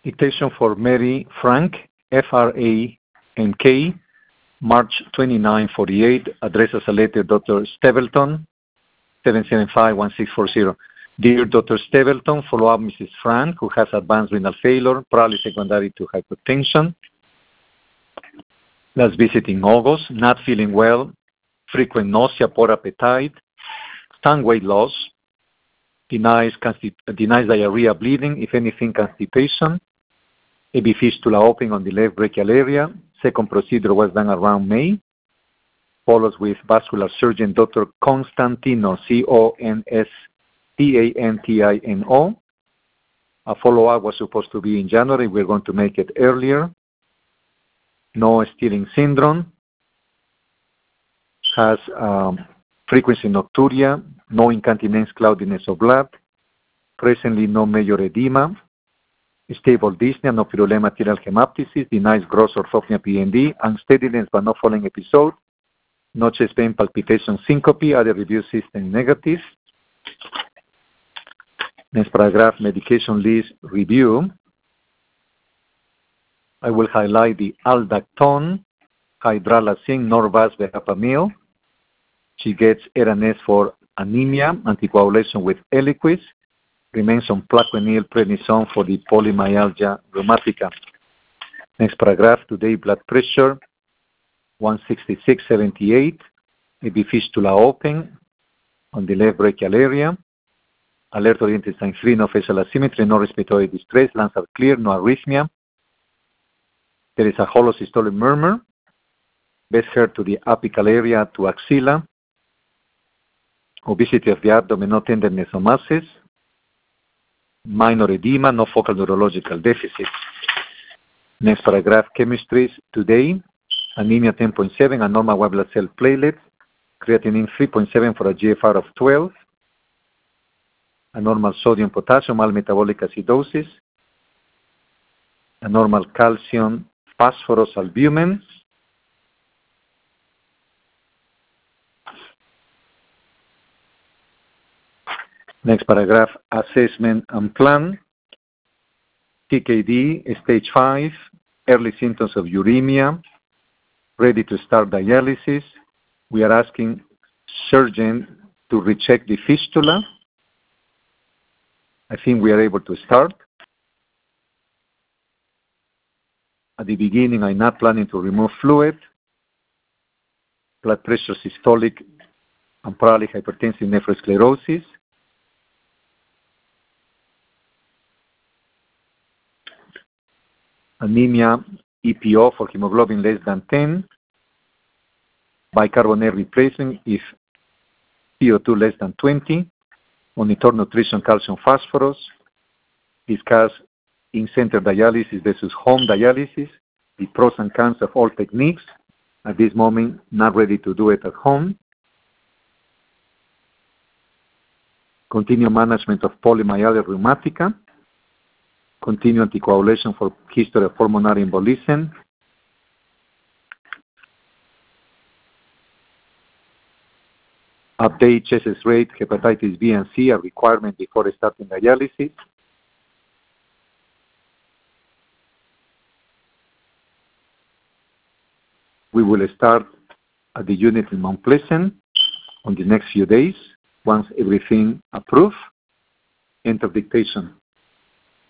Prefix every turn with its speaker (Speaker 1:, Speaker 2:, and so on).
Speaker 1: Dictation for Mary Frank, Frank, March 2948, address as a letter Dr. Stapleton, 775-1640. Dear Dr. Stapleton, follow up Mrs. Frank, who has advanced renal failure, probably secondary to hypertension. Last visit in August, not feeling well, frequent nausea, poor appetite, some weight loss, denies diarrhea, bleeding, if anything, constipation, AV fistula opening on the left brachial area. Second procedure was done around May. Follows with vascular surgeon Dr. Constantino, Constantino. A follow-up was supposed to be in January. We're going to make it earlier. No Stilling syndrome. Has frequency nocturia, no incontinence, cloudiness of blood. Presently no major edema. Stable dyspnea, no pyrolema arterial hemoptysis, denies gross orthopnea PND, unsteadiness but no falling episode, no chest pain, palpitation, syncope, other review system negative. Next paragraph, medication list review. I will highlight the aldactone, hydralazine, Norvasc, verapamil. She gets Eranes for anemia, anticoagulation with Eliquis. Remains on Plaquenil, prednisone for the polymyalgia rheumatica. Next paragraph, today blood pressure, 166/78, AV fistula open on the left brachial area. Alert oriented sign free, no facial asymmetry, no respiratory distress, lungs are clear, no arrhythmia. There is a hollow systolic murmur. Best heard to the apical area to axilla. Obesity of the abdomen, no tenderness or masses. Minor edema, no focal neurological deficit. Next paragraph, chemistries today. Anemia 10.7, a normal white blood cell platelets. Creatinine 3.7 for a GFR of 12. A normal sodium potassium, mild metabolic acidosis. A normal calcium, phosphorus, albumin. Next paragraph, assessment and plan. TKD, stage 5, early symptoms of uremia, ready to start dialysis. We are asking surgeon to recheck the fistula. I think we are able to start. At the beginning, I'm not planning to remove fluid. Blood pressure systolic and probably hypertensive nephrosclerosis. Anemia, EPO for hemoglobin less than 10. Bicarbonate replacement if CO2 less than 20. Monitor nutrition, calcium, phosphorus. Discuss in-center dialysis versus home dialysis. The pros and cons of all techniques. At this moment, not ready to do it at home. Continue management of polymyalgia rheumatica. Continue anticoagulation for history of pulmonary embolism. Update chest rate, hepatitis B and C, a requirement before starting dialysis. We will start at the unit in Mount Pleasant on the next few days, once everything approved. End of dictation.